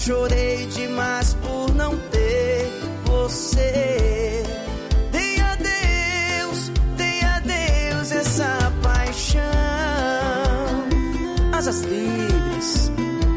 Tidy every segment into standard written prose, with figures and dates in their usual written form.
chorei demais por não ter você. Dei a Deus essa paixão. Asas livres.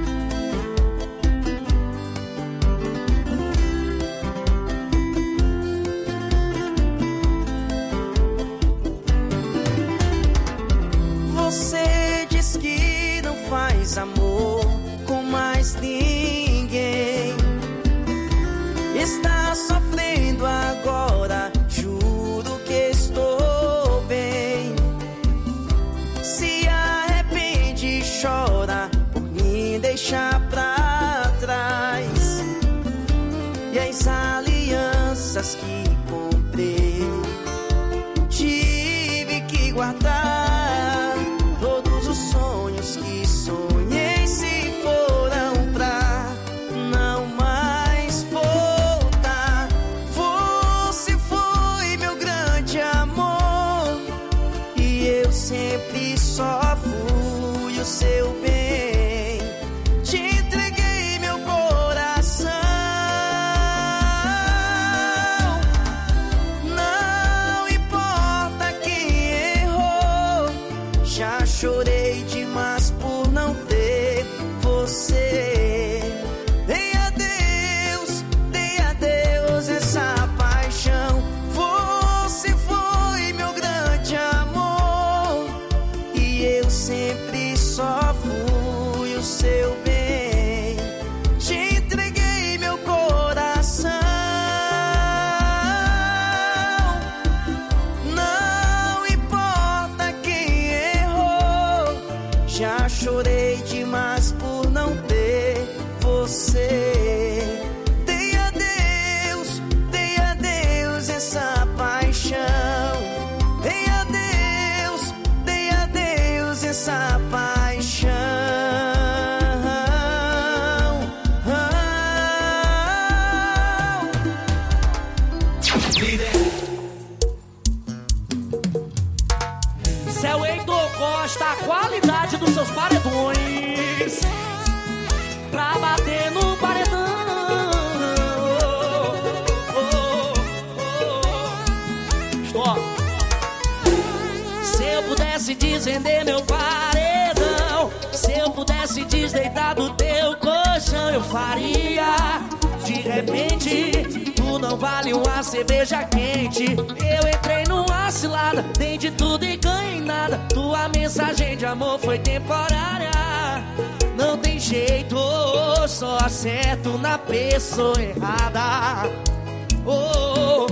Você diz que não faz amor com mais ninguém. Está sofrendo agora, juro que estou bem. Se arrepende, chora por me deixar pra trás. E as alianças que comprei tive que guardar. Todos os sonhos que sonhei se foram pra não mais voltar. Você foi meu grande amor e eu sempre só fui o seu bem. Te entreguei meu coração. Não importa quem errou, já chorei demais por não ter você. Dei a Deus essa paixão. Você foi meu grande amor e eu sempre só fui o seu bem. Te entreguei meu coração. Não importa quem errou, já chorei demais por não ter você. Dei a Deus essa paixão. Dei a Deus essa paixão. Seu Heitor Costa, a qualidade dos seus paredões pra bater no paredão. Stop. Se eu pudesse desvender meu paredão, se eu pudesse desdeitar do teu colchão, eu faria. De repente, tu não vale uma cerveja quente. Eu entrei numa cilada, dei de tudo e ganhei nada. Tua mensagem de amor foi temporária. Não tem jeito, só acerto na pessoa errada. Oh,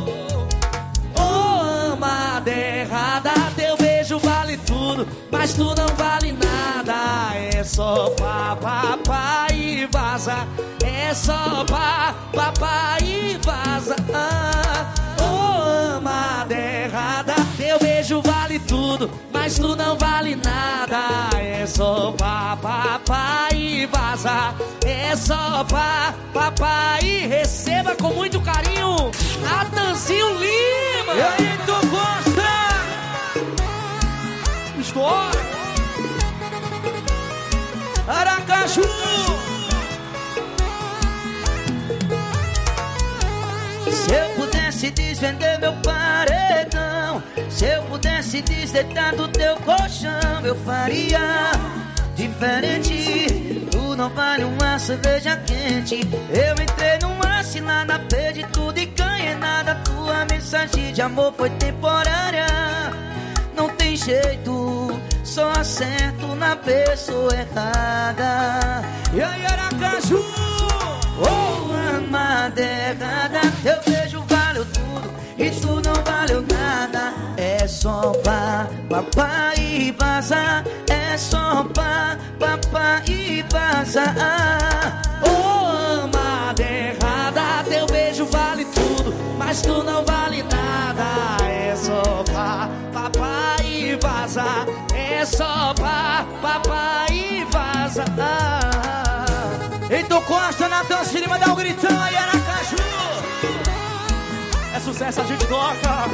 amada errada, teu beijo vale tudo, mas tu não vale nada. É só pá e vaza. É só pá e vaza. Amada errada, teu beijo vale tudo, mas tu não vale nada. É só pá e vaza. É só pá e receba com muito carinho Natanzinho Lima. E aí, tu gosta? História Aracaju. Se eu pudesse desvender meu paredão, se eu pudesse desdeitar do teu colchão, eu faria diferente. Tu não vale uma cerveja quente. Eu entrei numa cilada, perdi tudo e ganhei nada. Tua mensagem de amor foi temporária. Não tem jeito, só acerto na pessoa errada. E aí, Aracaju? Amada errada, teu beijo valeu tudo e tu não valeu nada. É só pá e vaza. É só pá e vaza. Amada errada, teu beijo vale tudo, mas tu não vale nada. É só pá e vaza. É só pá e vaza. Heitor Costa, Natanzinho Lima, dá um gritão aí, Aracaju. É sucesso, a gente toca.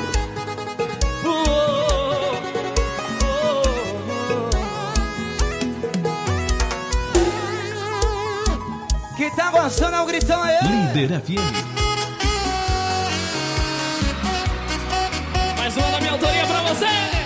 Quem tá gostando é o gritão aí. Líder FM. Mais uma da minha autoria pra você.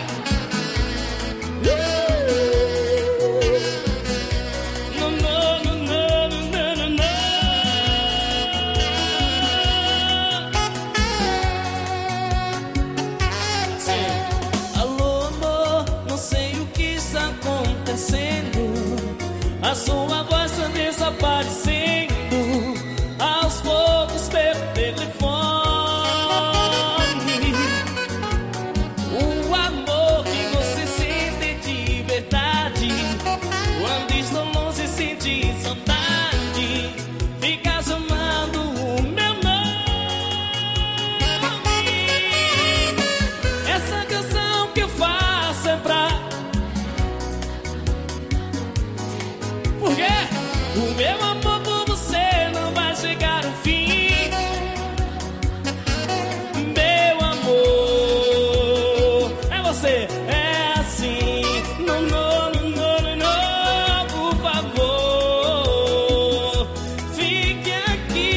Alô, amor, não sei o que está acontecendo. A sua voz está desaparecendo. Aos poucos pelo telefone. O amor que você sente de verdade, quando estão longe sente saudade, fica chamando o meu nome. Essa canção que eu faço é pra... Por quê? O meu amor por você não vai chegar ao fim. Meu amor, é você, é assim. Não, não, não, não, não, por favor, fique aqui.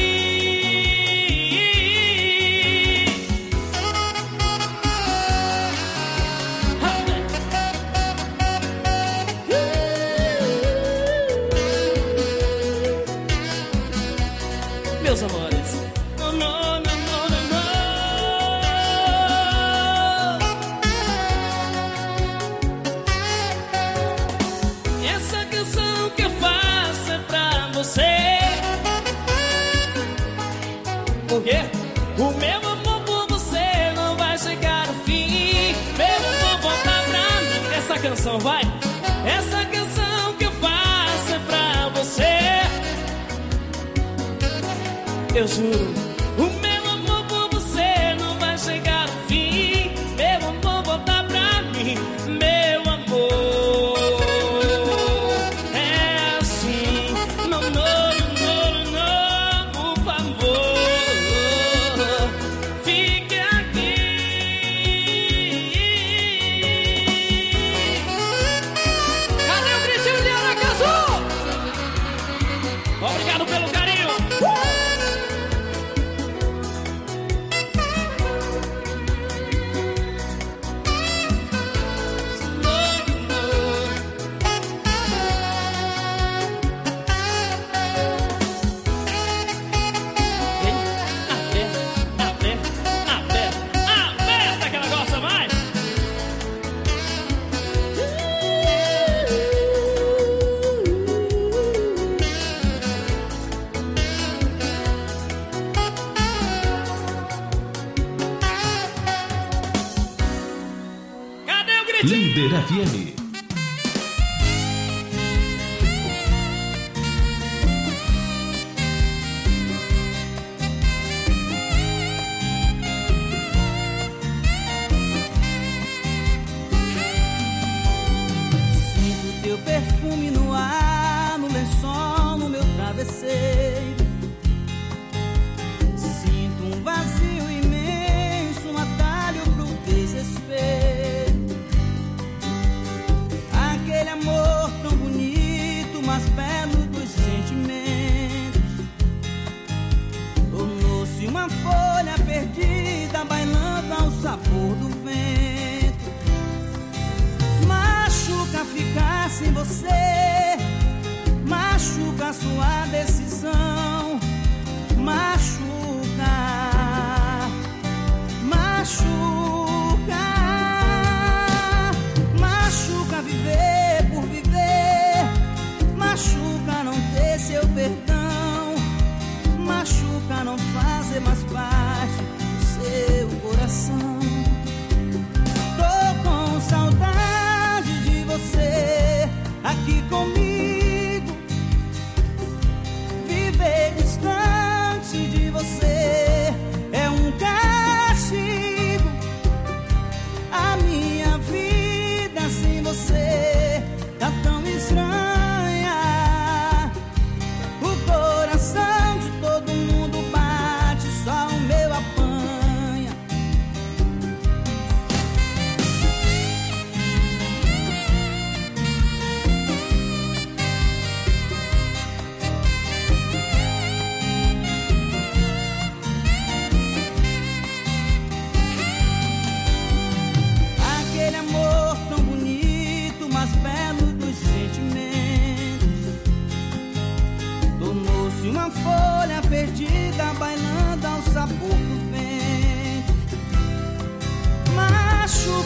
Meus amores, não, não, não, não, não, não. Essa canção que eu faço é pra você. Por quê? O meu amor por você não vai chegar ao fim. Meu amor, volta pra mim. Essa canção vai. Essa canção que eu faço é pra você. Eu juro, o meu amor por você não vai chegar ao fim. Meu amor, volta pra mim. Meu amor, é assim. Não, não, não, não, por favor, fique aqui. Cadê o gritinho de Aracaju? Obrigado pelo carinho. Aperta que ela gosta mais. Cadê o gritinho? Líder FM. Sinto teu perfume no ar, no lençol, no meu travesseiro. Sinto um vazio imenso, um atalho pro desespero. Aquele amor tão bonito, mais belo dos sentimentos, tornou-se uma folha perdida, bailando ao sabor do vento. Machuca ficar sem você, machuca sua decisão, machuca, machuca, machuca viver por viver, machuca não ter seu perdão, machuca não fazer mais parte do seu coração. Tô com saudade de você aqui com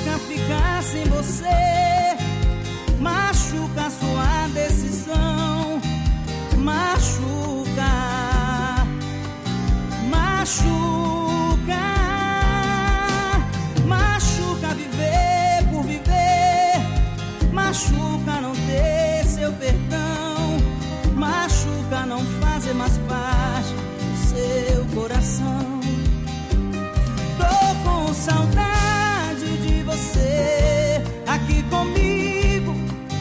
Machuca ficar sem você, machuca sua decisão, machuca, machuca, machuca viver por viver, machuca não ter seu perdão, machuca não fazer mais parte do seu coração. Tô com saudade de você aqui comigo,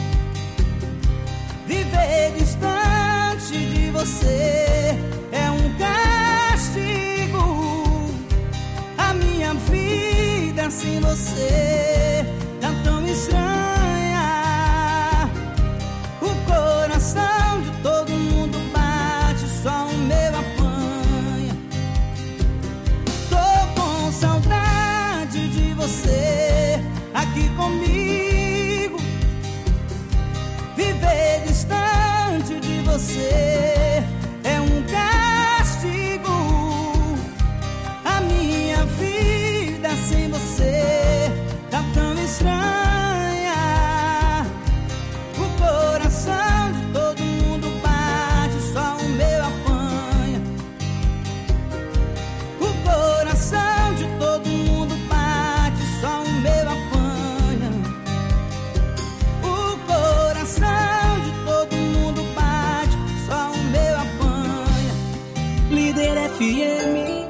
viver distante de você é um castigo. A minha vida sem você tá tão estranha. O coração de todo mundo bate, só o meu apanha. Tô com saudade de você aqui comigo, viver distante de você é um castigo. A minha vida sem você tá tão estranha. O coração de todo mundo bate, só o meu apanha. O coração de todo mundo bate, só o meu apanha. O coração de todo mundo bate, só o meu apanha. Líder FM.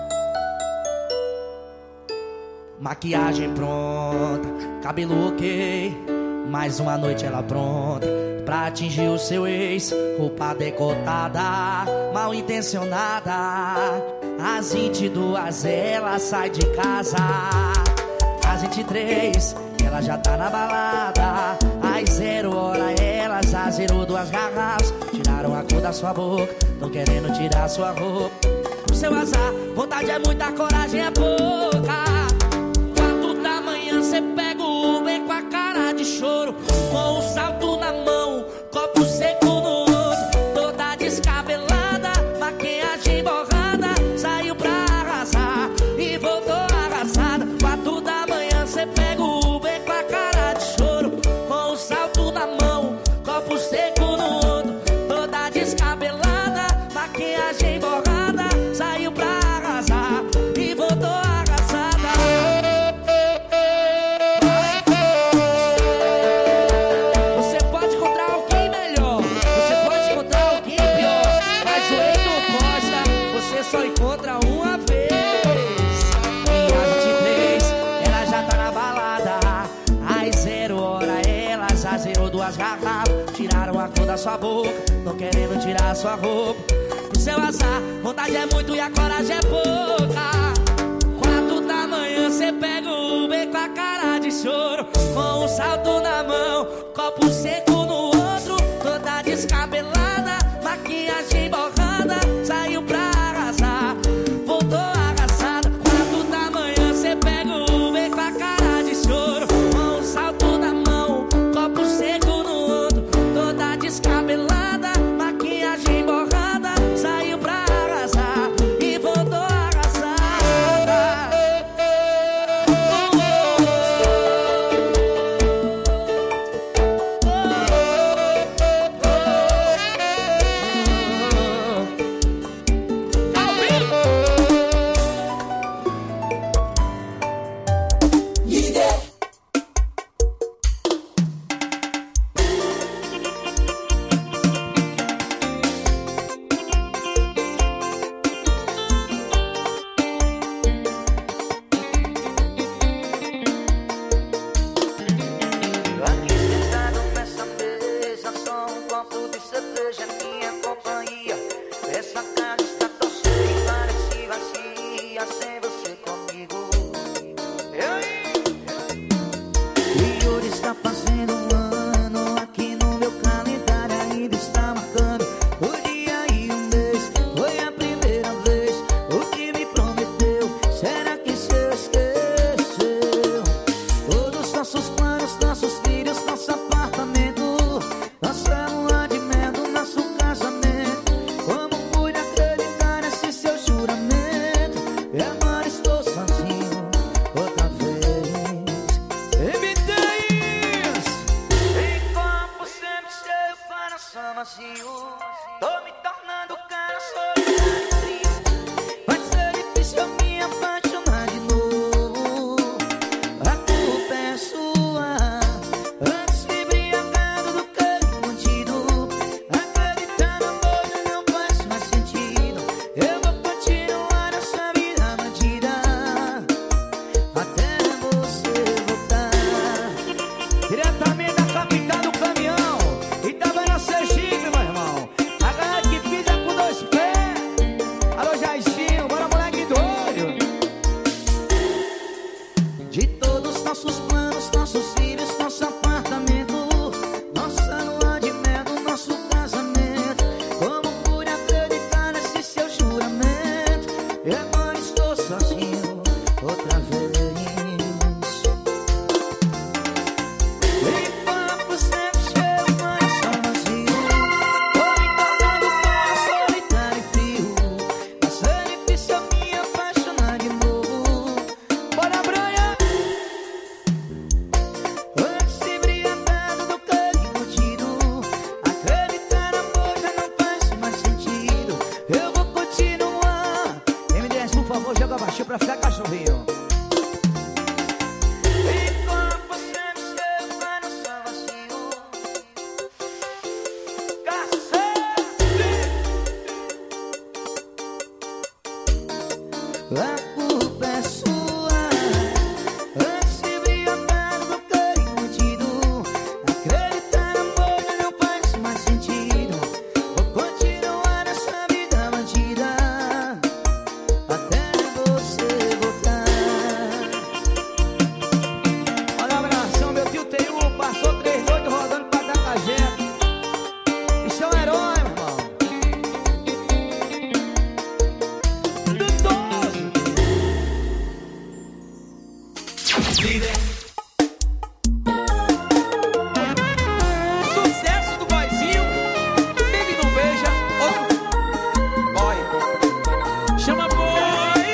Maquiagem pronta, cabelo ok, mais uma noite ela pronta pra atingir o seu ex. Roupa decotada, mal intencionada. Às 22 ela sai de casa, às 23 ela já tá na balada. Às 0 hora ela já zerou 2 garrafas. Tiraram a cor da sua boca, tão querendo tirar sua roupa. Pro seu azar, vontade é muita, coragem é pouca. 4 da manhã cê pega o Uber com a cara de choro, com o salto na mão, copo seco no outro, toda descabelada, maquiagem borrada, saiu pra arrasar e voltou arrasada. 4 da manhã cê pega o Uber com a cara de choro, com o salto na mão, copo seco no outro, toda descabelada, maquiagem borrada, saiu pra arrasar e voltou arrasada. Você pode encontrar alguém melhor, você pode encontrar alguém pior, mas o Heitor Costa você só encontra uma vez. E às 23 ela já tá na balada, às 0 hora ela já zerou 2 garrafas. Tiraram a cor da sua boca, tão querendo tirar sua roupa. Pro seu azar, vontade é muito e a coragem é pouca. 4 da manhã cê pega o Uber com a cara de choro, com um salto na mão, copo seco no outro, toda descabelada, maquiagem borrada, saiu pra arrasar, voltou arrasada. 4 da manhã cê pega o Uber com a cara de choro, com um salto na mão, copo seco no outro, toda descabelada, maquiagem borrada, saiu pra arrasar e voltou arrasada. Aqui sentado nessa mesa, só um copo de cerveja, minha companhia. Essa casa está tão cheia e parece vazia sem você comigo. E hoje está fazendo um ano, aqui no meu calendário ainda está marcando o dia e o mês. Foi a primeira vez, o que me prometeu, será que se esqueceu? Todos os nossos planos, nossos filhos, nosso apartamento, nossa lua de mel, nosso casamento. Como pude acreditar? coração vazio, tô me tornando cara solitário e frio. Vai ser difícil eu me apaixonar de novo. A culpa é sua. Antes embriagado do que contido. Acreditar no amor já não faz mais sentido. Eu vou continuar essa vida bandida até você voltar. Diretamente da capital do caminhão, Itabaiana, Sergipe, meu irmão. A galera que pisa com 2 pés. Alô, Jairzinho, bora, moleque doido. De todos nossos planos, nossos filhos, nosso apartamento, nossa lua de mel, do nosso casamento. Como pude acreditar nesse seu juramento? E agora estou sozinho outra vez. E papo sempre cheio, mas só vazio. Tô me tornando cara solitário e frio. Vai ser difícil eu me apaixonar de novo. Bora, Branha. Antes embriagado do que contido. Acreditar no amor já não faz mais sentido. Eu vou continuar. MDS, por favor, joga baixinho pra ficar cachorrinho. E corpo sempre seu, mas não só vazio. A culpa é sua. Antes embriagado do que contido. Acreditar no amor já não faz mais sentido. Vou continuar essa vida bandida até você voltar. Olha a abração, meu tio Teiu passou 3 noites rodando pra Tacajé. Isso é um herói, meu irmão. Dudoso. Sucesso do boyzinho. Baby não beija, outro boy. Chama boy.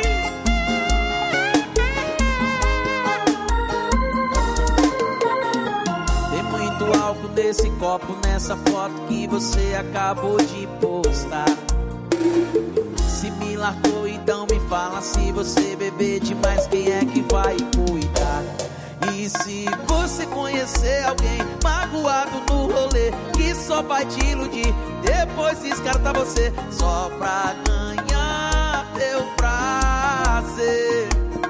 Tem muito álcool nesse copo, nessa foto que você acabou de postar. Se me largou, então me fala. Se você beber demais, quem é que vai cuidar? E se você conhecer alguém magoado no rolê, que só vai te iludir, depois descarta você só pra ganhar teu prazer.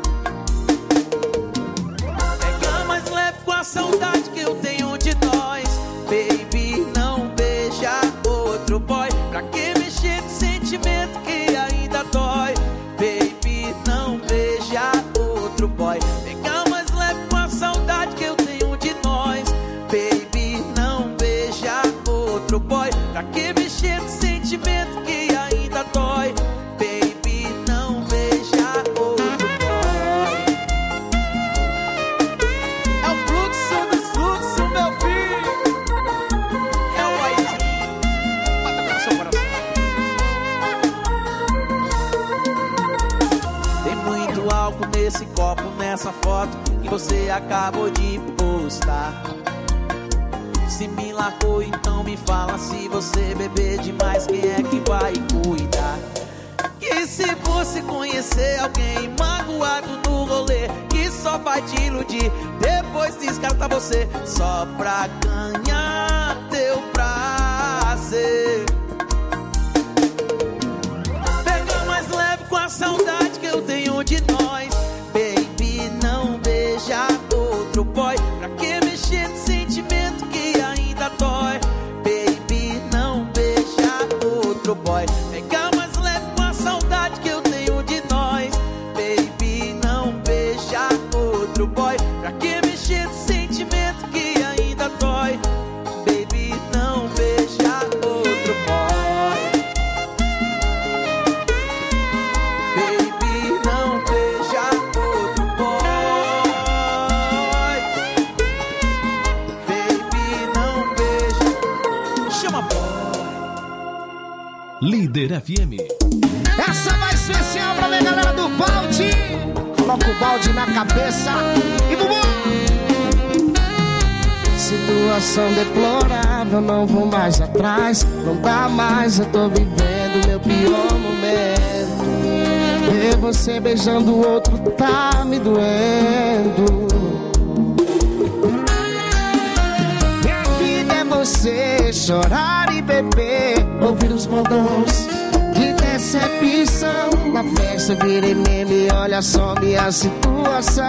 Pega mais leve com a saudade que eu tenho de nós. Baby, não beija outro boy. Pra que mexer com sentimento que ainda dói? Baby, não beija outro boy. Pega mais leve com a saudade que eu tenho de nós. Baby, não beija outro boy. Pra que mexer com sentimento que ainda dói? Baby, não beija outro boy. É o fluxo dos fluxos, meu filho. É o Aizinho. Bota pra seu coração. Tem muito álcool nesse copo, nessa foto que você acabou de postar. Se me largou, então me fala. Se você beber demais, quem é que vai cuidar? E se você conhecer alguém magoado no rolê, que só vai te iludir, depois descarta você só pra ganhar teu prazer. Pega mais leve com a saudade que eu tenho de nós. Baby, não beija outro boy. Pra que mexer no sentimento que ainda dói? Baby, não beija outro boy. Pega mais leve com a saudade que eu tenho de nós. Baby, não beija outro boy. Pra que mexer no sentimento que ainda dói? Baby, não beija outro boy. Baby, não beija outro boy. Baby, não beija. Chama boy. Líder FM. Essa vai especial pra minha galera do balde. Coloca o balde na cabeça e vamos. Situação deplorável, não vou mais atrás. Não dá mais, eu tô vivendo meu pior momento. Ver você beijando o outro tá me doendo. Minha vida é você chorar e beber, ouvir os modões. Que decepção, na festa virei meme, olha só minha situação.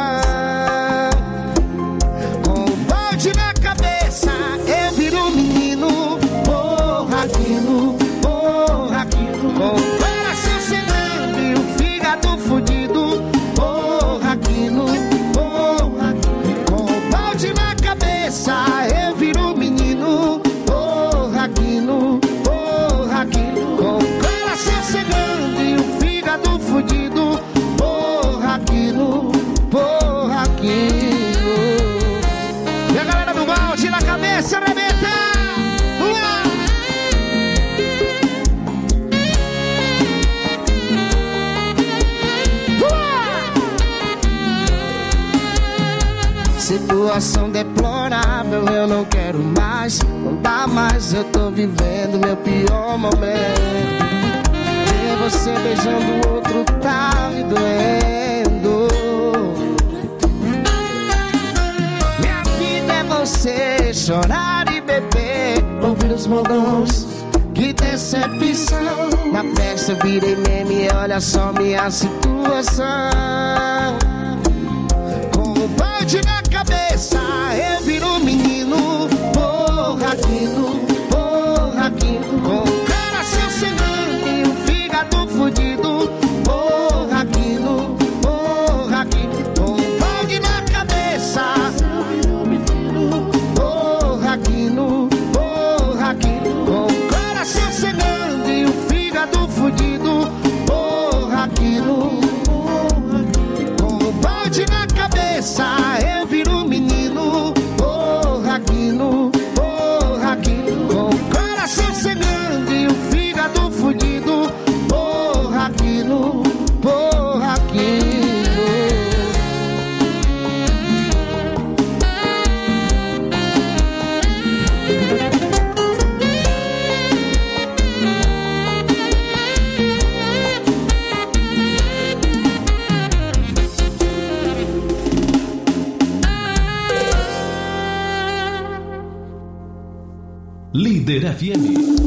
Com um balde na cabeça, eu viro um menino, porra aquilo, porra aquilo. Com o coração cenando e o fígado fudido, porra aquilo, porra aquilo. Com um balde na cabeça, eu viro um menino, porra aquilo, porra aquilo. Com o coração cenando e o fígado fudido, porra aquilo, porra aquilo. E a galera do balde na cabeça, arrebenta! Situação deplorável, eu não quero mais. Não dá mais, eu tô vivendo meu pior momento. Ver você beijando o outro tá me doendo. Minha vida é você chorar e beber, ouvir os modões. Que decepção, na festa eu virei meme, olha só minha situação. Com o balde na cabeça, eu viro um menino, porra aquilo, porra aquilo. Com o coração cenando e o fígado fudido, porra aquilo, porra aquilo. Com o balde na cabeça, eu viro um menino, porra aquilo, porra aquilo. Com o coração cenando e o fígado fudido, porra aquilo. Com o balde na cabeça, eu viro um menino, porra aquilo, porra aquilo. Com o coração cenando e o fígado fudido, porra aquilo, porra aquilo. Líder FM.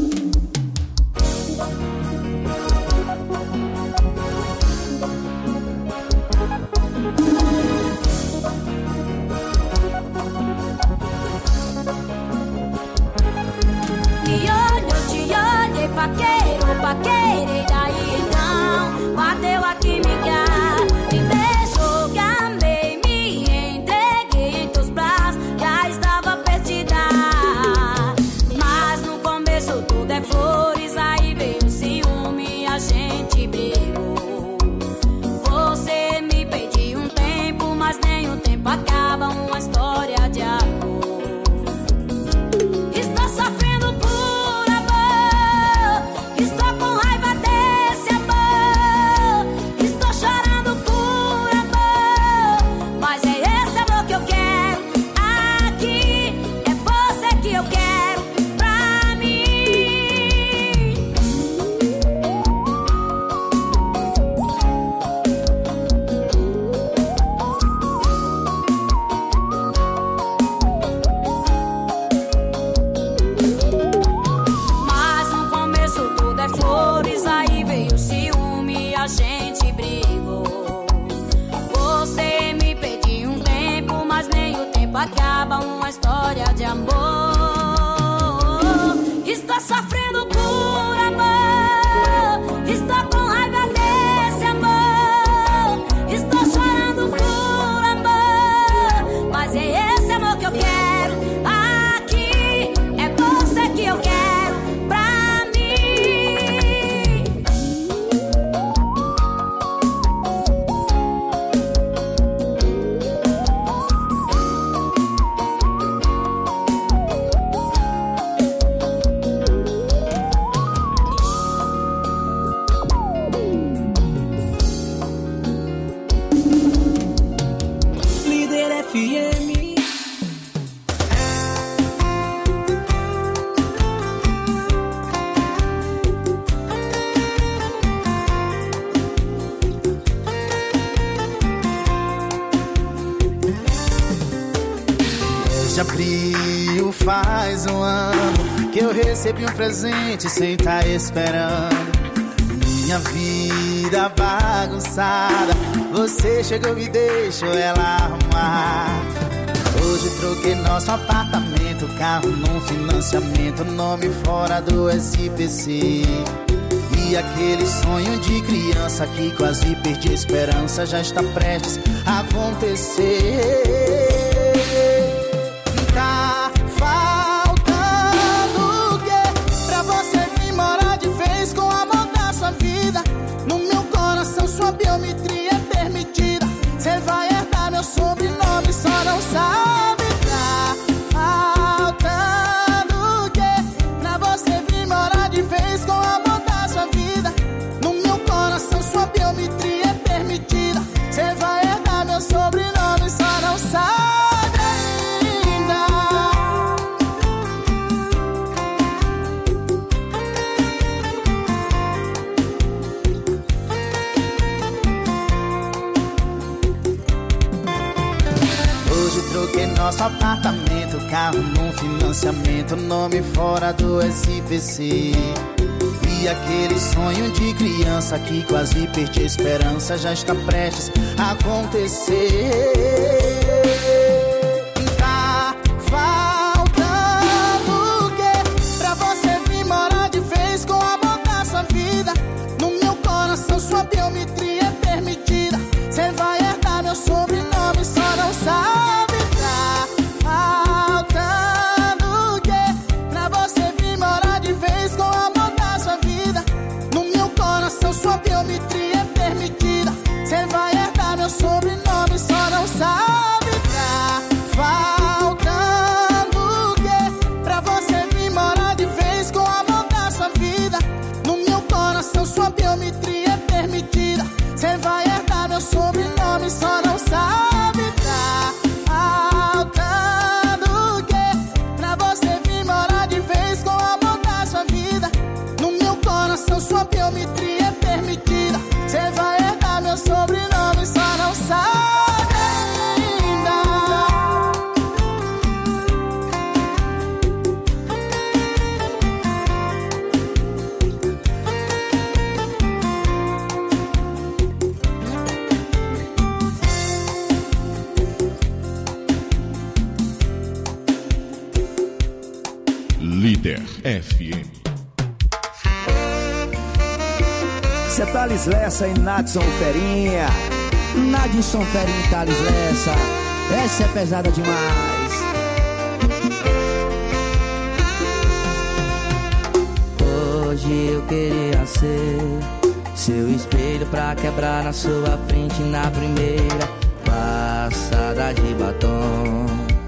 Paqueiro, paqueiro, e daí então bateu a química, me beijou, gamei, me entreguei em teus braços, já estava perdida. Mas no começo tudo é flores, aí veio o ciúme, a gente brigou. Você me pediu um tempo, mas nem o tempo acaba uma história de amor. Estou sofrendo por acaba uma história de amor. Estou sofrendo por amor, estou com raiva desse amor. Estou chorando por amor, mas é esse amor que eu quero aqui. É você que eu quero pra mim. frio faz um ano que eu recebi um presente sem tá esperando. Minha vida bagunçada, você chegou e deixou ela arrumar. Hoje troquei nosso apartamento, carro num financiamento, nome fora do SPC. E aquele sonho de criança que quase perdi a esperança já está prestes a acontecer. Tá faltando o quê pra você vir morar de vez com o amor da sua vida? No meu coração sua biometria é permitida. Cê vai herdar meu sobrenome, só não sabe. Tá faltando o quê pra você vir morar de vez com o amor da sua vida? No meu coração sua biometria é permitida. Cê vai herdar meu sobrenome, só não sabe ainda. Hoje troquei nosso apartamento, carro num financiamento, nome fora do SPC. E aquele sonho de criança que quase perdi a esperança já está prestes a acontecer. Tá faltando o quê pra você vir morar de vez com o amor da sua vida? No meu coração sua biometria é permitida. Cê vai herdar meu sobrenome, só não sabe. Tá faltando o quê pra você vir morar de vez com o amor da sua vida? No meu coração sua biometria é permitida. Cê vai herdar meu sobrenome, só não sabe. Tá faltando o quê pra você vir morar de vez com o amor da sua vida? No meu coração sua biometria é permitida. Cê vai herdar meu sobrenome, só não sabe. Tá faltando o quê pra você vir morar de vez com o amor da sua vida? No meu coração sua biometria é permitida. Cê vai herdar meu sobrenome, só não sabe ainda. Líder FM. Cê Thales Lessa e Nadson Ferinha. Nadson Ferinha e Thales Lessa. Essa é pesada demais. Hoje eu queria ser seu espelho pra quebrar na sua frente na primeira passada de batom.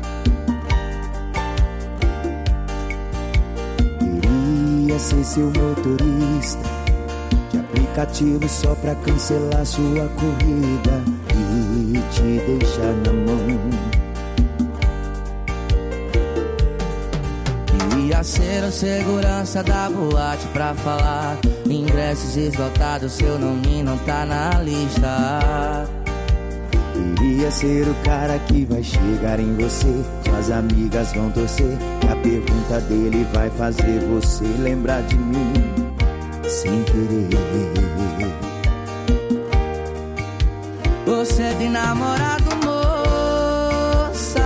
Queria ser seu motorista de aplicativo só pra cancelar sua corrida e te deixar na mão. Queria ser o segurança da boate pra falar ingressos esgotados, seu nome não tá na lista. Queria ser o cara que vai chegar em você, suas amigas vão torcer, e a pergunta dele vai fazer você lembrar de mim sem querer. Você tem namorado, moça?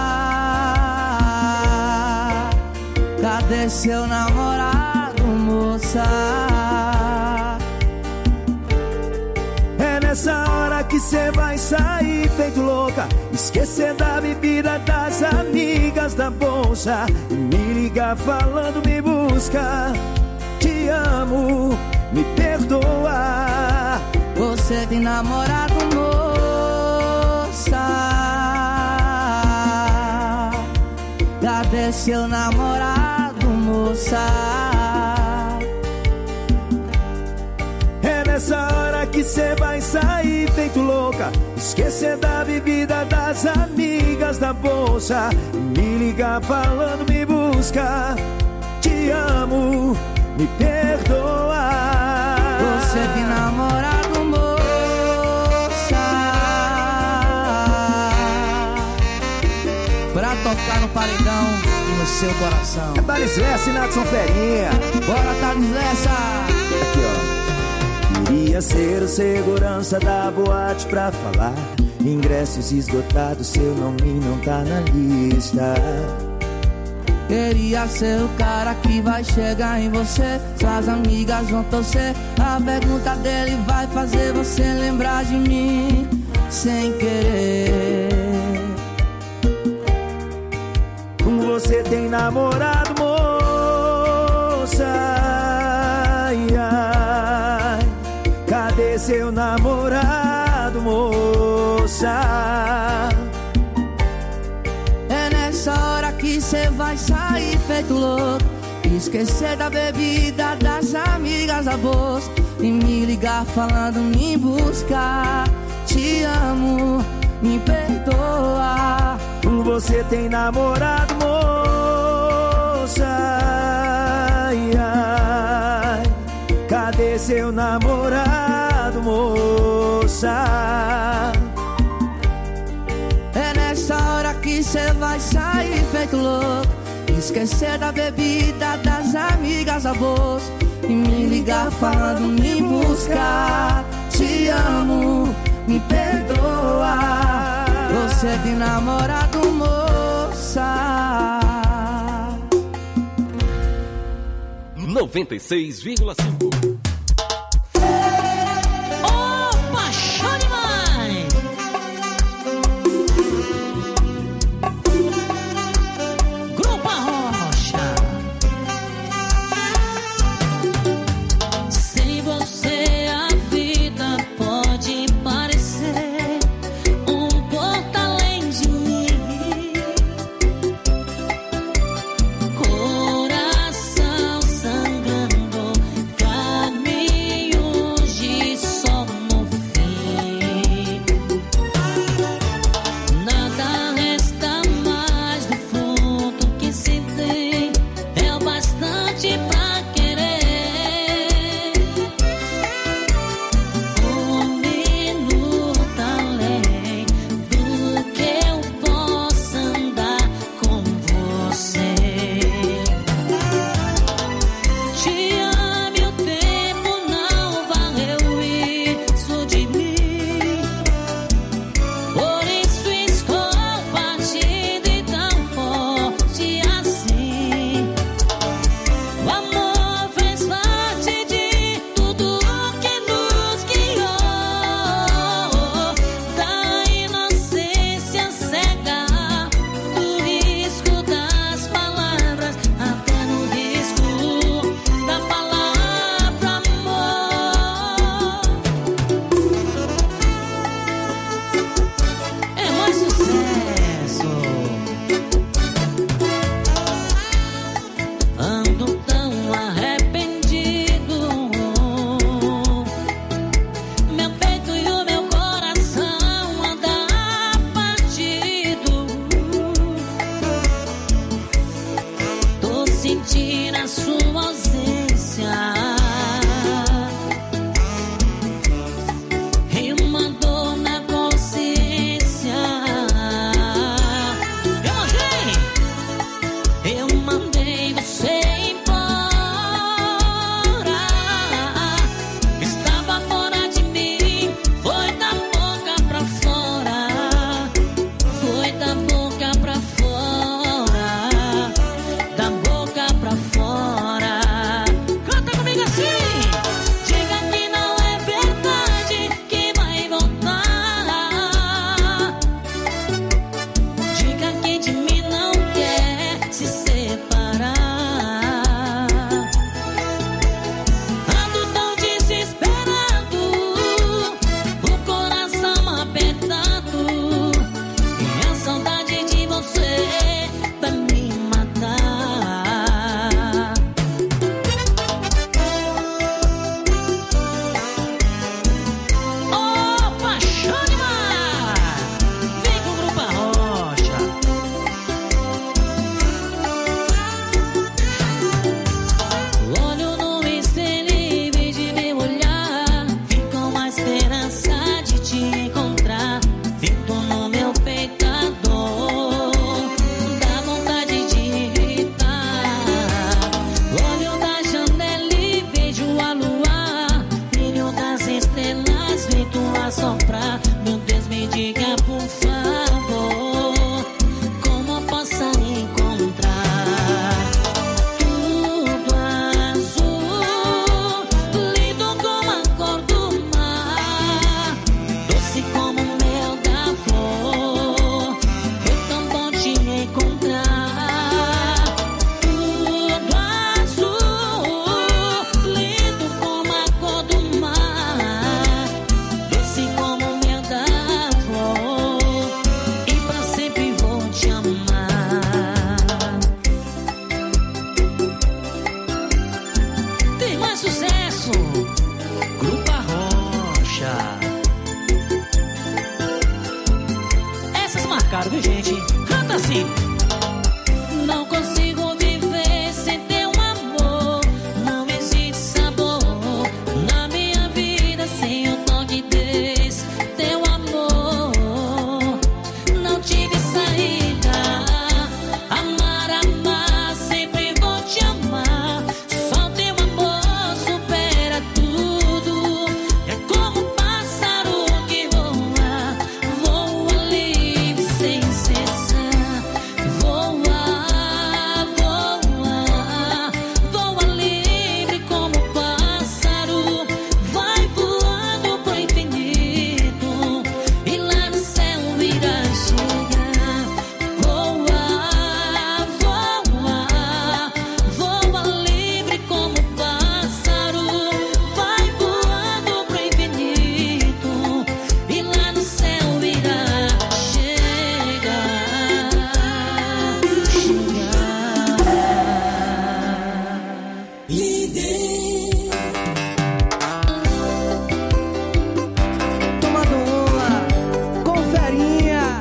Cadê seu namorado, moça? É nessa hora que cê vai sair feito louca, esquecer da bebida, das amigas, da bolsa, e me ligar falando me busca. Te amo, me perdoa. Você tem namorado, moça? Cadê seu namorado, moça? É nessa hora que cê vai sair feito louca, esquecer da bebida, das amigas, da bolsa, e me ligar falando me busca. Te amo, me perdoa. Você tem namorado, moça? Pra tocar no paredão seu coração. É Thales Lessa e Nadson Ferinha. Bora, Thales Lessa. Aqui, ó. Queria ser o segurança da boate pra falar. Ingressos esgotados, seu nome não tá na lista. Queria ser o cara que vai chegar em você. Suas amigas vão torcer. A pergunta dele vai fazer você lembrar de mim sem querer. Você tem namorado, moça? Ai, ai. Cadê seu namorado, moça? É nessa hora que cê vai sair feito louco, esquecer da bebida, das amigas, da bolsa, e me ligar falando me buscar. Te amo, me perdoa. Você tem namorado, moça? Ai, ai. Cadê seu namorado, moça? É nessa hora que cê vai sair feito louco, esquecer da bebida, das amigas, da bolsa, e me ligar falando me buscar. Te amo, me perdoa. Você tem namorado, moça? 96,5. Opa, show demais! Grupo Arrocha. Sem você a vida pode parecer um pouco além de mim. Coração sangrando, caminhos de sol no fim. Nada resta mais do fruto que se tem, é o bastante pra querer. Um minuto além do que eu possa andar com você. Te amo e o tempo não varreu isso de mim. Por isso estou partindo e tão forte assim. O amor fez parte de tudo que nos guiou, da inocência cega, do risco das palavras, até no risco da palavra amor. É mais sucesso. Ando tão arrependido, meu peito e o meu coração andam partido. Tô sentindo a sua ausência e uma dor na consciência. Eu mandei você embora. Estava fora de mim, foi da boca pra fora. Foi da boca pra fora, da boca pra fora. líder. Tomando uma conferinha.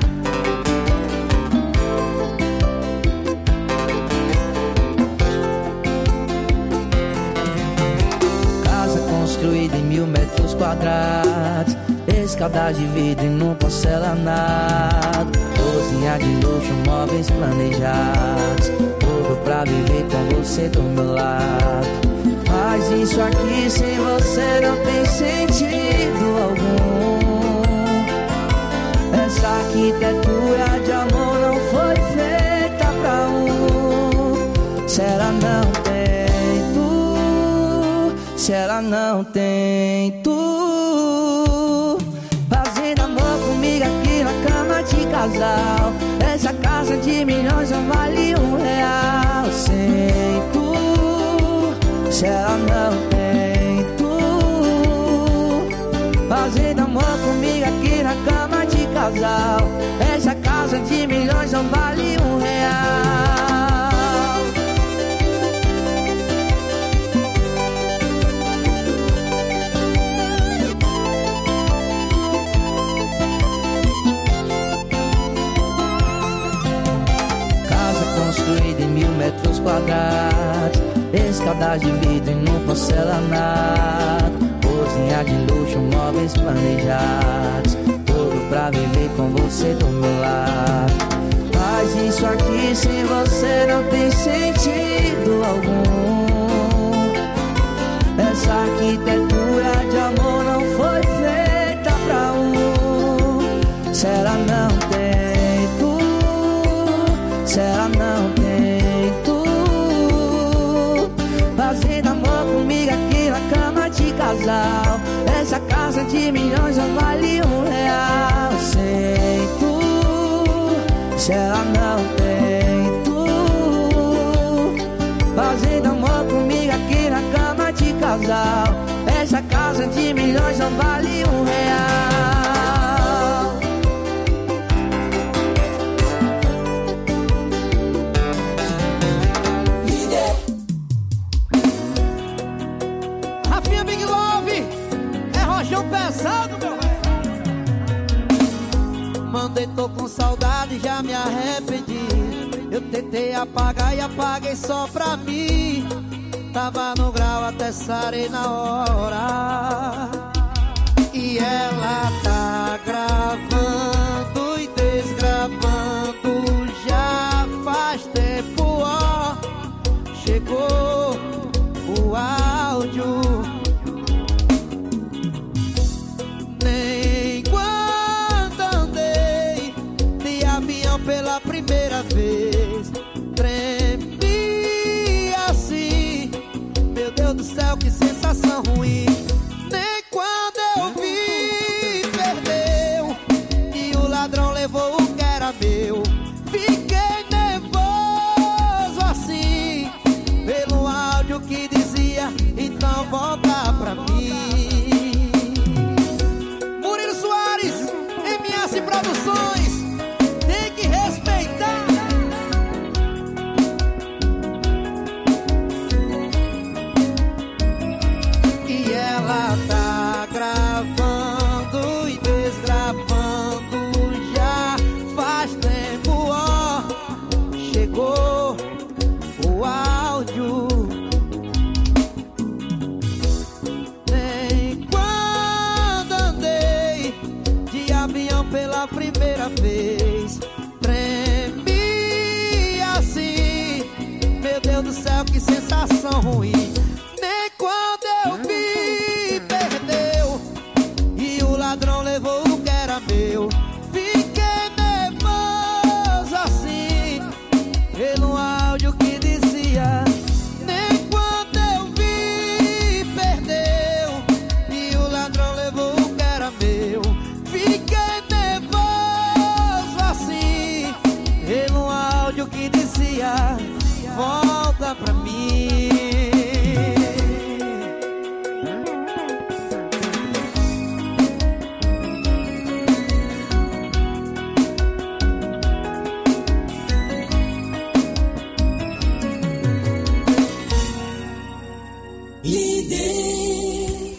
Casa construída em 1000 metros quadrados, escada de vidro e no porcelanato, cozinha de luxo, móveis planejados, tudo pra viver com você do meu lado. Mas isso aqui sem você não tem sentido algum. Essa arquitetura de amor não foi feita pra um. Se ela não tem tu, se ela não tem tu, fazendo amor comigo aqui na cama de casal, essa casa de milhões não vale R$1. Sem tu, se ela não tem tu, fazendo amor comigo aqui na cama de casal, essa casa de milhões não vale R$1. Construída em 1000 metros quadrados, escada de vidro e no porcelanato, cozinha de luxo, móveis planejados, tudo pra viver com você do meu lado. Mas isso aqui sem você não tem sentido algum. Essa arquitetura de amor não foi feita pra um. Se ela não tem tu, se ela não tem tu, fazendo amor comigo aqui na cama de casal, essa casa de milhões não vale R$1. Sem tu, se ela não tem tu, fazendo amor comigo aqui na cama de casal, essa casa de milhões não vale R$1. Pesado, meu velho. Mandei, tô com saudade, já me arrependi. Eu tentei apagar e apaguei só pra mim. Tava no grau, até sarei na hora. E ela tá gravando e desgravando já faz tempo, ó. Chegou o áudio. Pela primeira vez, tremi assim. Meu Deus do céu, que sensação ruim. Nem quando eu vi, perdeu. E o ladrão levou o que era meu. Fiquei nervoso assim, pelo áudio que dizia: então volta pra mim. Murilo Soares, MS Produções. Primeira vez, tremi assim. Meu Deus do céu, que sensação ruim. Nem quando eu vi, perdeu. E o ladrão levou o que era meu. Fiquei nervoso assim, pelo áudio que dizia: nem quando eu vi, perdeu. E o ladrão levou o que era meu. Fiquei nervoso Líder.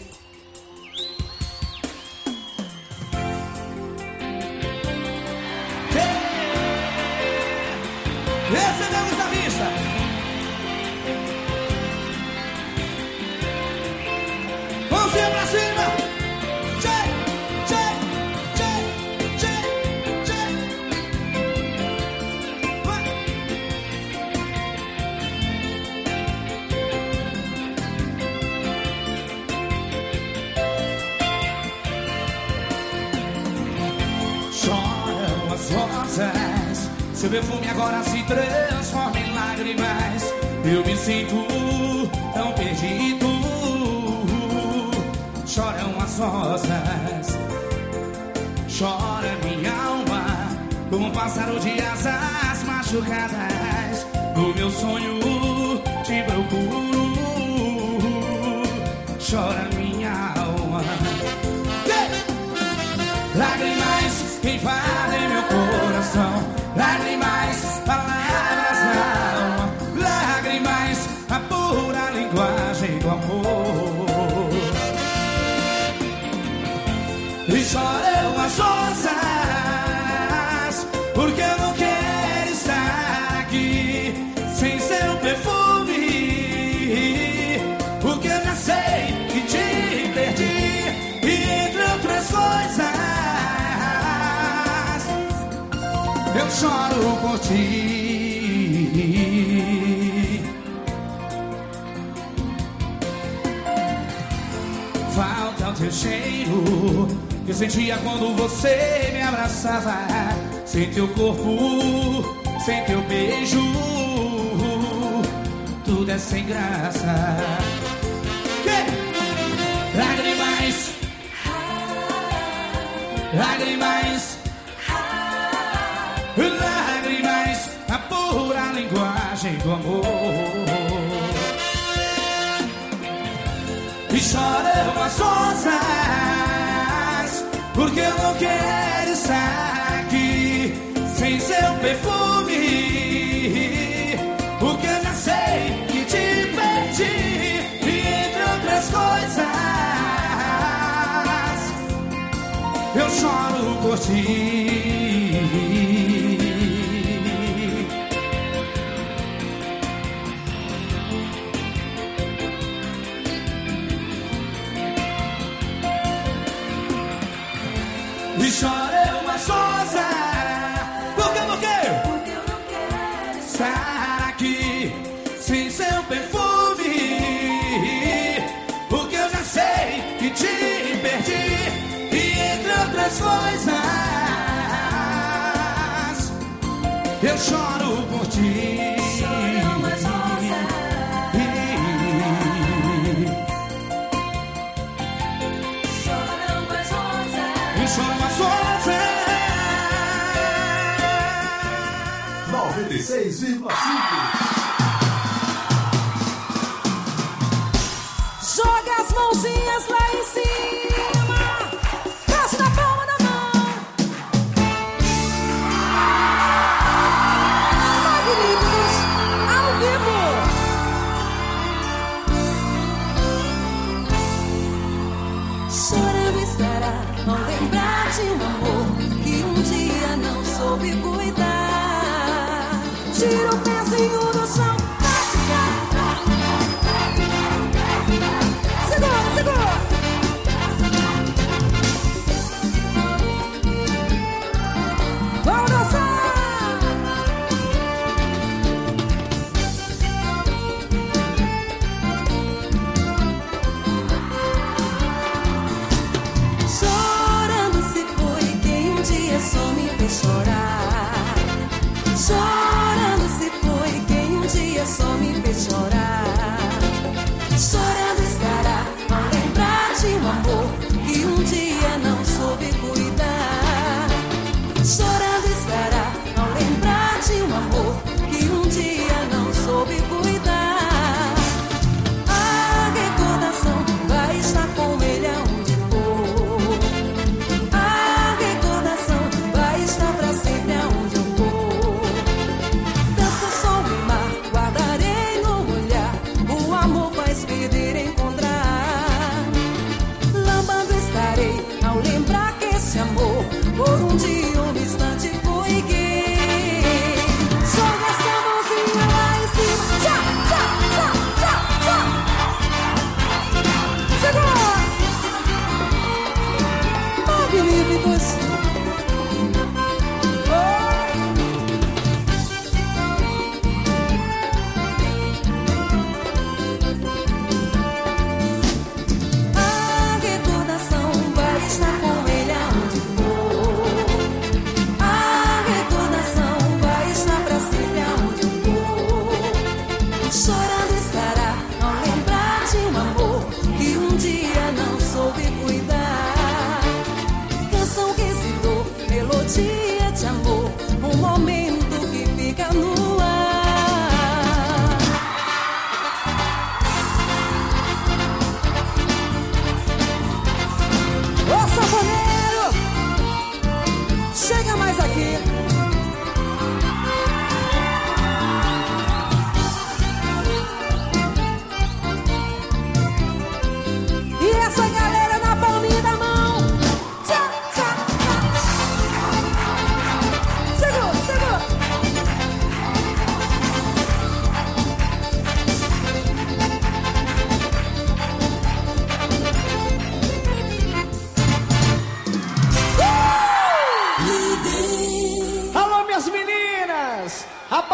Recebemos a vista. Mãozinha pra cima. Tchê, tchê, tchê, tchê, tchê. Vai. Choram as rosas, seu perfume agora se transforma em lágrimas. Eu me sinto tão perdido. Choram as rosas, chora minha alma, como um pássaro de asas machucadas. No meu sonho te procuro. Chora minha alma. Lágrimas invadem meu coração, lágrimas, palavras na alma, lágrimas, a pura linguagem do amor. E choram as rosas, porque eu não quero estar aqui sem seu perfume, porque eu já sei que te perdi, e entre outras coisas eu choro por ti. Falta o teu cheiro que eu sentia quando você me abraçava. Sem teu corpo, sem teu beijo, tudo é sem graça. Lágrimas, lágrimas, lágrimas, a pura linguagem do amor. E choram as rosas, porque eu não quero estar aqui sem seu perfume, porque eu já sei que te perdi, e entre outras coisas eu choro por ti. E choram as rosas, porque eu não quero estar aqui sem seu perfume, porque eu já sei que te perdi, e entre outras coisas eu choro por ti. Choram as rosas, choram as rosas, e choram as rosas. 96,5. joga as mãozinhas lá em cima, desce na palma da mão. Magníficos ao vivo. Chorando estará ao lembrar de um amor que um dia não soube cuidar. Tira o pezinho do chão. Segura, segura. Vamos dançar. Chorando se foi quem um dia só me fez chorar. Chorando se foi quem um dia só me fez chorar. Chorando estará ao lembrar de um amor que um dia não soube cuidar. Chorando estará ao lembrar de um amor que um dia não soube cuidar. A recordação vai estar com ele aonde for. A recordação vai estar pra sempre aonde eu for. Dança, sol e mar, guardarei no olhar. O amor faz perder em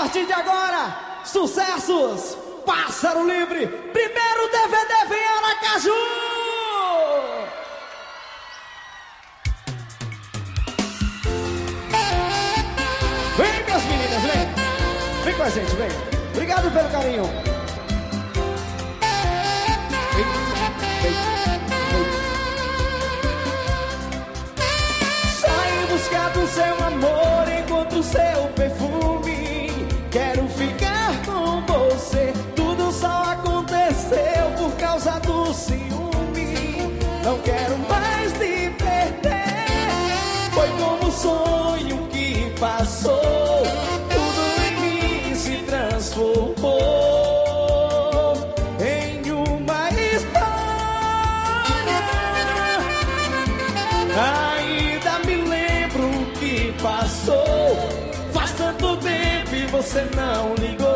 partir de agora, sucessos, Pássaro Livre, primeiro DVD vem Aracaju! Vem, minhas meninas, vem! Vem com a gente, vem! Obrigado pelo carinho! Vem, vem, vem. Sai em busca do seu amor, encontro o seu perfume. Quero ficar com você, tudo só aconteceu por causa do ciúme. Não quero mais te perder, foi como um sonho que passou. Tudo em mim se transformou em uma história. Ainda me lembro o que passou. Faz tanto tempo e você não ligou.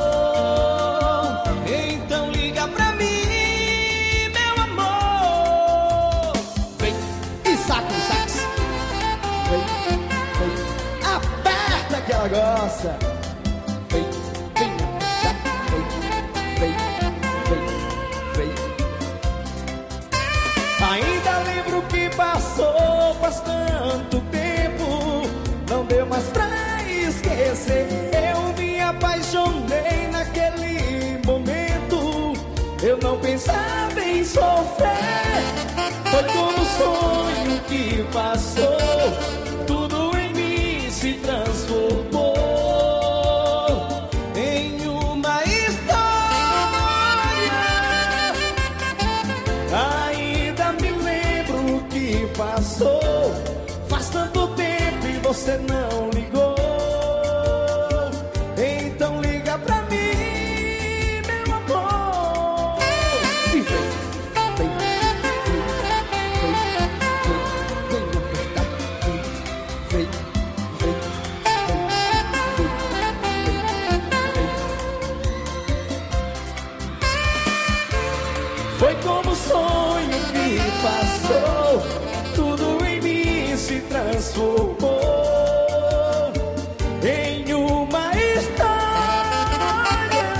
Então liga pra mim, meu amor. Vem e saca o sax. Vem, vem, aperta que ela gosta. Vem, vem, vem, vem, vem, vem. Ainda lembro o que passou. Faz tanto tempo, não deu mais pra esquecer. Eu me apaixonei naquele momento. Eu não pensava em sofrer. Foi como um sonho que passou. Tudo em mim se transformou em uma história. Ainda me lembro o que passou. Faz tanto tempo e você não ligou. Então liga pra mim, meu amor. E vem, vem, vem, vem, vem, vem, apertar. Vem, vem, vem, vem. Foi como um sonho que passou. Tudo em mim se transformou em uma história.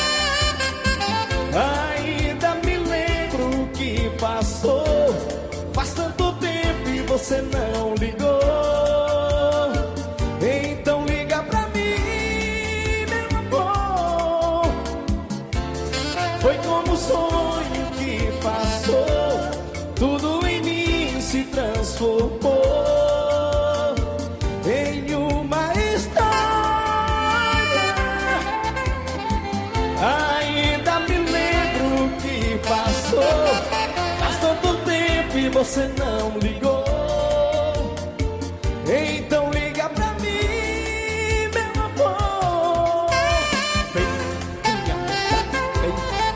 Ainda me lembro o que passou. Faz tanto tempo e você não ligou. Então liga pra mim, meu amor. Foi como um sonho que passou. Tudo em mim se transformou em uma história. Ainda me lembro o que passou. Faz tanto tempo e você não ligou. Então liga pra mim, meu amor. Vem, vem, vem,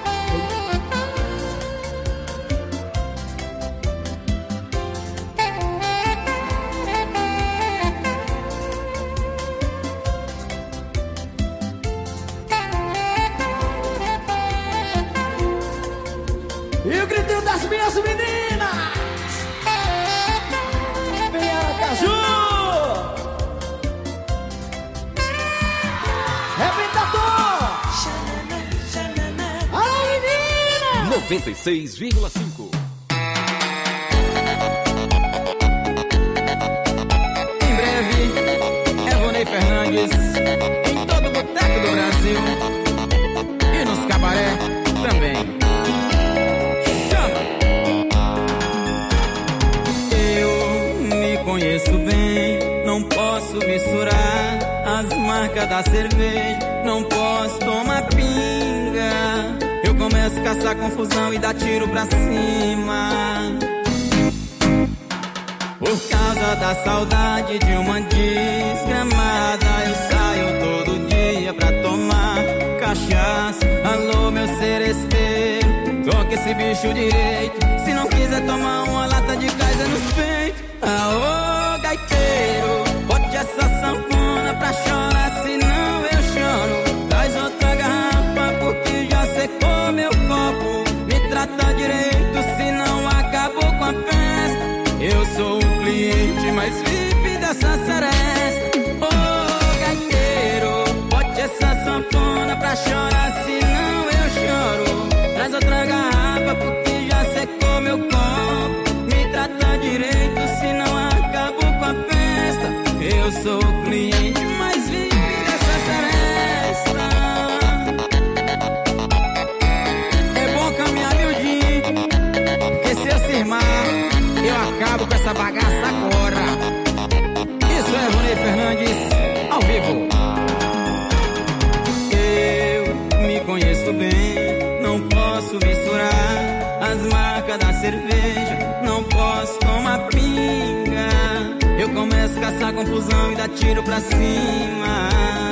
e o gritinho das minhas meninas. Vem Aracaju. Rebentador. Alô, menina. 96,5. Em breve, Evonei Fernandes em todo boteco do Brasil e nos cabaré também. Chama! Eu me conheço bem, não posso misturar as marcas da cerveja, não posso tomar pinga. Eu começo a caçar confusão e dar tiro pra cima. Por causa da saudade de uma desgramada, eu saio todo dia pra tomar cachaça. Alô, meu seresteiro, toca esse bicho direito. Se não quiser tomar uma lata de Kaiser nos peitos. Aô, gaiteiro, bote essa sanfona pra chorar, senão eu choro. Traz outra garrafa porque já secou meu copo. Me trata direito, senão acabou com a festa. Eu sou o cliente mais VIP dessa seresta. Ô, gaiteiro, bote essa sanfona pra chorar, senão eu choro. Traz outra garrafa porque já secou meu copo. Me trata direito, senão acabo com a festa. Eu sou o cliente mais vive dessa seresta. É bom caminhar miudinho, porque se eu cismar, eu acabo com essa bagaça agora. Isso é Ronei Fernandes, ao vivo. Eu me conheço bem, não posso misturar as marcas da cerveja, não posso tomar pinga. Eu começo a caçar confusão e dar tiro pra cima.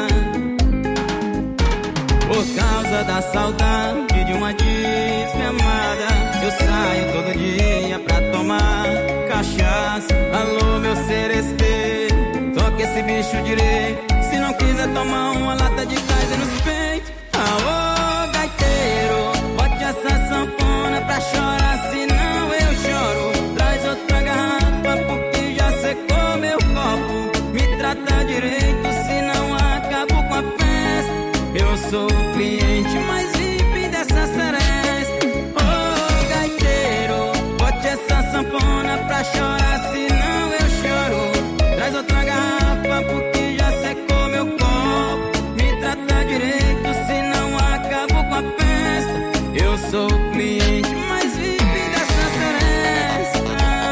Por causa da saudade de uma desgramada, eu saio todo dia pra tomar cachaça. Alô, meu seresteiro, toca esse bicho direito. Se não quiser tomar uma lata de Kaiser nos peitos. Aô, gaiteiro, bote essa sanfona pra chorar, senão eu choro. Traz outra garrafa porque já secou meu copo. Me trata direito, senão acabo com a festa. Eu sou o cliente mais VIP dessa seresta. Ô, gaiteiro, bote essa sanfona pra chorar, senão eu choro. Traz outra garrafa porque já secou meu copo. Me trata direito, senão acabo com a festa. Eu sou o cliente mais VIP dessa seresta.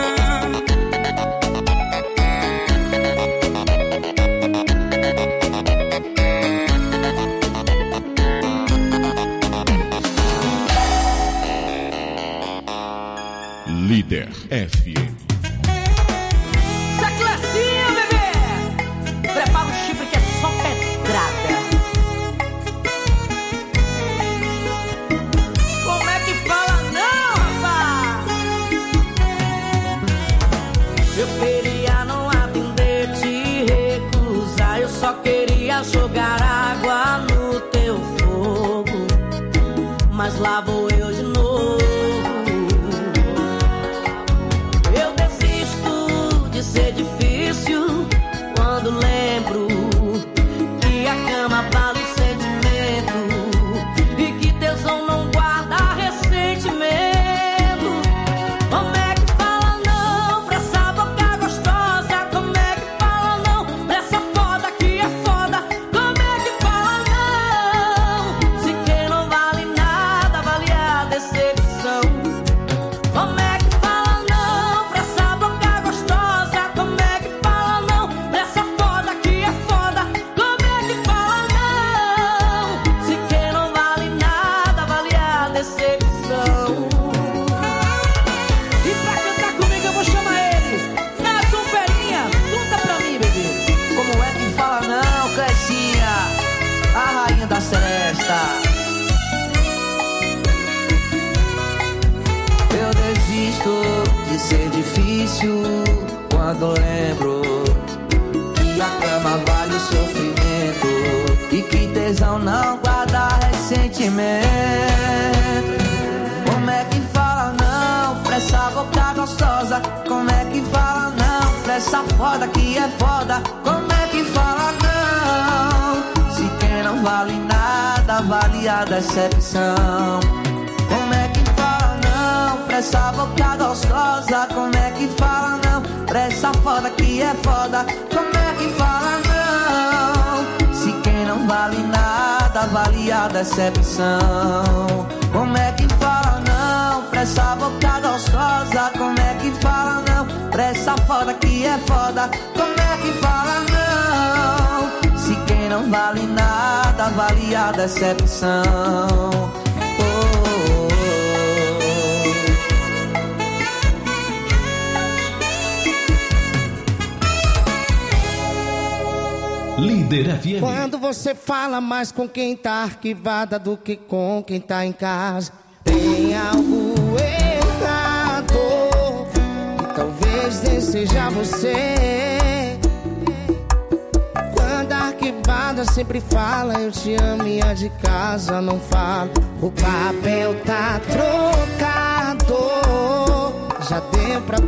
Líder FM. Saclacinha, bebê! Prepara o chifre que é só pedrada. Como é que fala não, rapaz? Eu queria não atender, te recusar. Eu só queria jogar água no teu fogo, mas lá vou eu de novo. Eu desisto de ser difícil quando lembro que a cama vale o sentimento e que tesão não guarda ressentimento. Como é que fala não pra essa boca gostosa? Como é que fala não pra essa foda que é foda? Como é que fala não se quem não vale nada vale a decepção? Como é que fala não pra essa boca gostosa? Como é que fala não pra essa foda que é foda? Como é que fala não se quem não vale nada vale a decepção? E pra cantar comigo eu vou chamar ele, Nelson Ferinha. Conta pra mim, bebê, como é que fala não, Clecinha, a rainha da seresta. Eu desisto de ser difícil quando lembro que a cama vale o sofrimento e que tesão não guarda ressentimento. Como é que fala não pra essa boca gostosa? Como é que fala não pra essa foda que é foda? Como é que fala não se quem não vale nada vale a decepção? Como é que fala não pra essa boca gostosa? Como é que fala não pra essa foda que é foda? Como é que fala não se quem não vale nada vale a decepção? Como é que fala não pra essa boca gostosa? Como é que fala não pra essa foda que é foda? Como é que fala não se quem não vale nada vale a decepção? Líder FM. Quando você fala mais com quem tá arquivada do que com quem tá em casa, tem algo errado, e talvez nem seja você. Quando a arquivada sempre fala eu te amo e a de casa não fala, o papel tá trocado. Já deu pra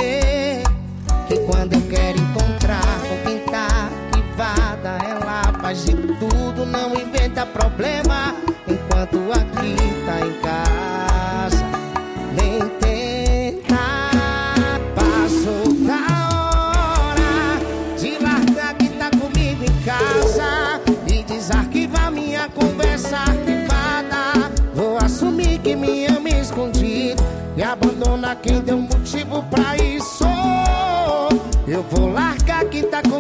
perceber que quando eu quero encontrar com quem tá arquivada, ela faz de tudo, não inventa problema. Enquanto aqui tá em casa, nem tenta. Passou da hora de largar quem tá comigo em casa e desarquivar minha conversa arquivada. Vou assumir que me ama escondido e abandona quem deu motivo pra isso. Eu vou largar quem tá